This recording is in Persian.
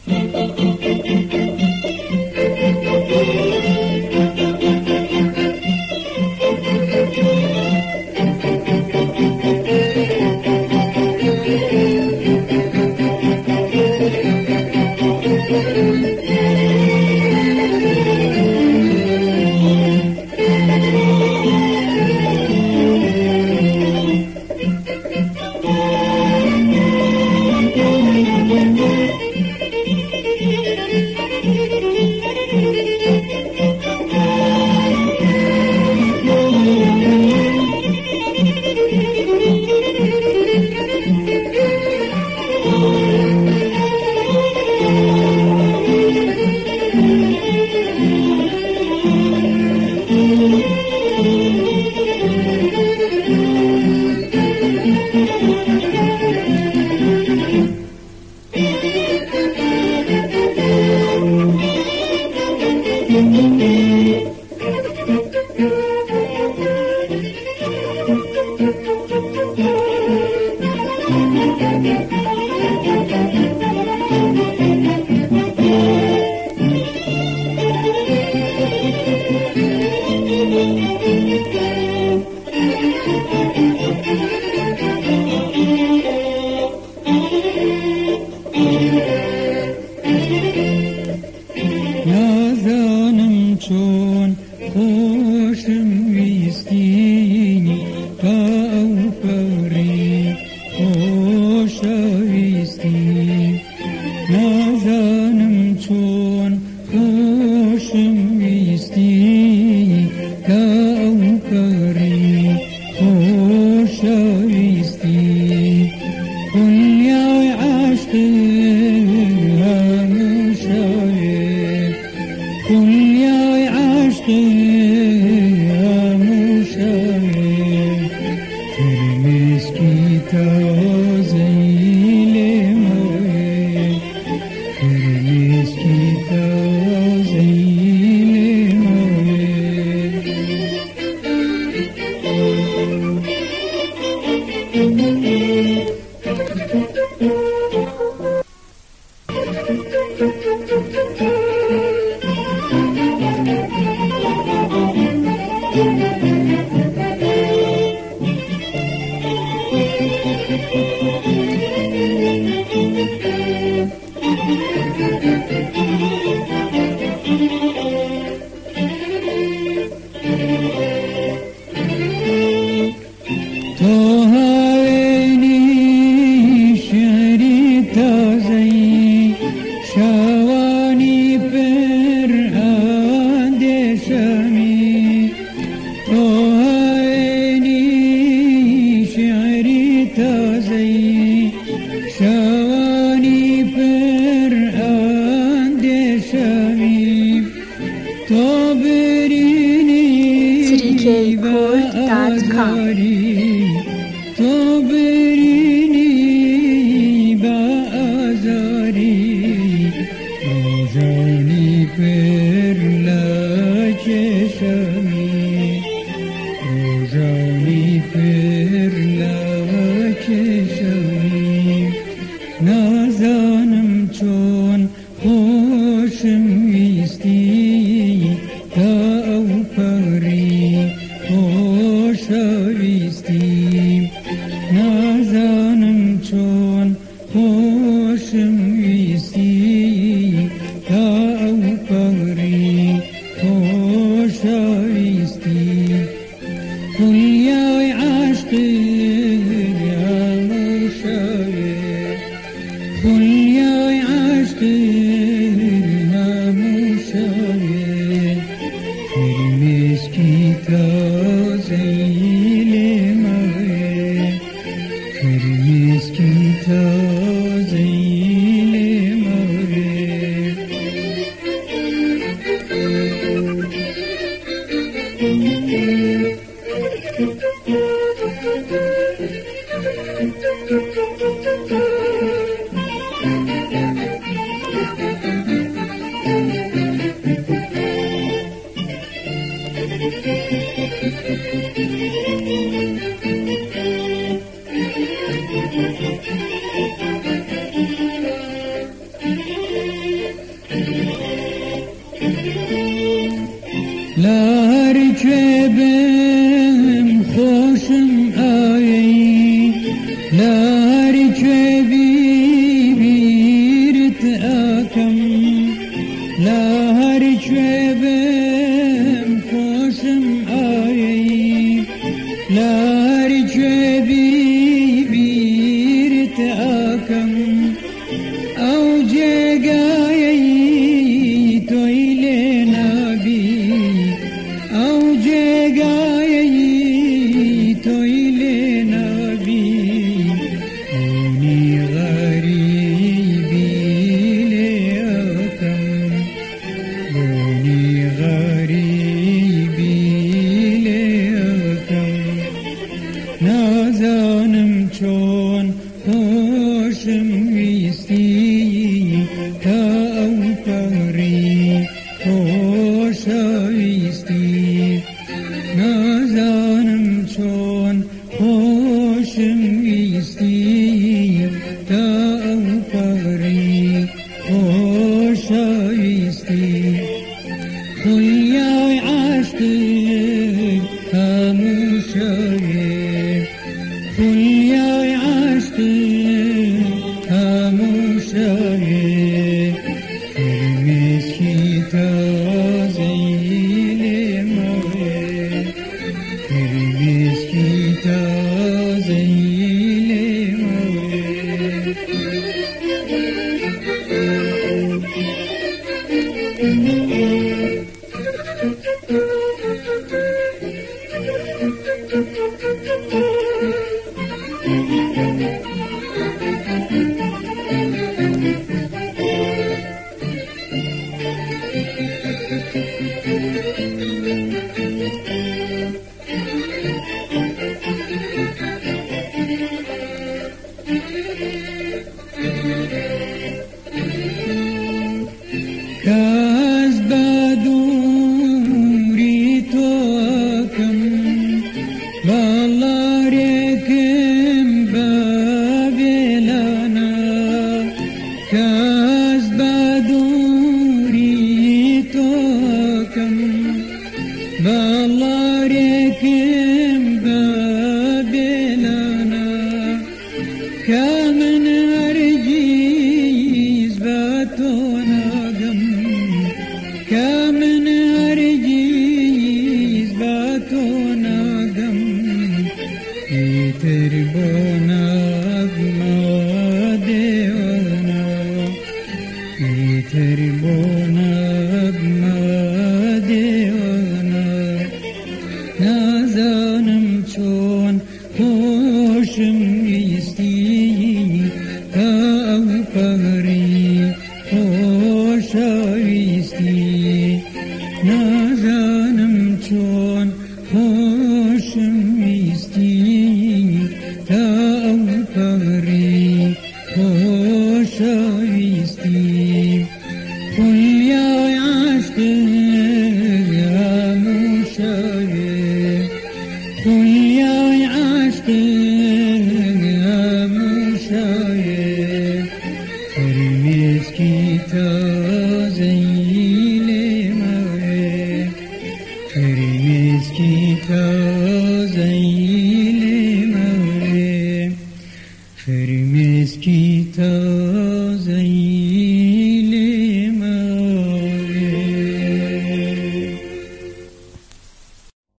نازانم چون خوشم ویستی تا او پری خوش ویستی نازانم چون خوشم ویستی تا او پری خوش ویستی دنیای عشقی دنیای عشقی هموشای ترمسکی تازیل موی ترمسکی تازیل موی تو هاینی شهری تازه‌ای شوانی پر اندیشمی تو هاینی شهری تازه‌ای شوانی پر اندیشمی تو برینی تو برینی با آزاری روزانی پر لچشمی روزانی پر لچشمی نازانم چون خوشم ویستی تا او پری خوش ویستی نازانم چون خوشم ویستی تا او پری خوش ویستی دنیای عشقی هموشای دنیای عشقی هموشای ترمسکی تازیل موی ترمسکی تازیل موی ویستی تا او پری خوش ویستی نازانم چون خوشم ویستی تا او پری خوش ویستی خویای عشقی هموشوی خویای عشقی هموشوی فرمیشی تازیل موی فرمیشی تازیل موی کاز بدوری تو کم بالارکم بابلانا کاز بدوری تو کم بالارکم بابلانا کامن هرگیز باتوناگم کامن هرگیز باتوناگم ایتر بوناگما دیوانا ایتر بوناگما دیوانا نازانم چون خوشم ویستی تا او پری خوش ویستی نازانم چون خوشم ویستی تا او پری خوش ویستی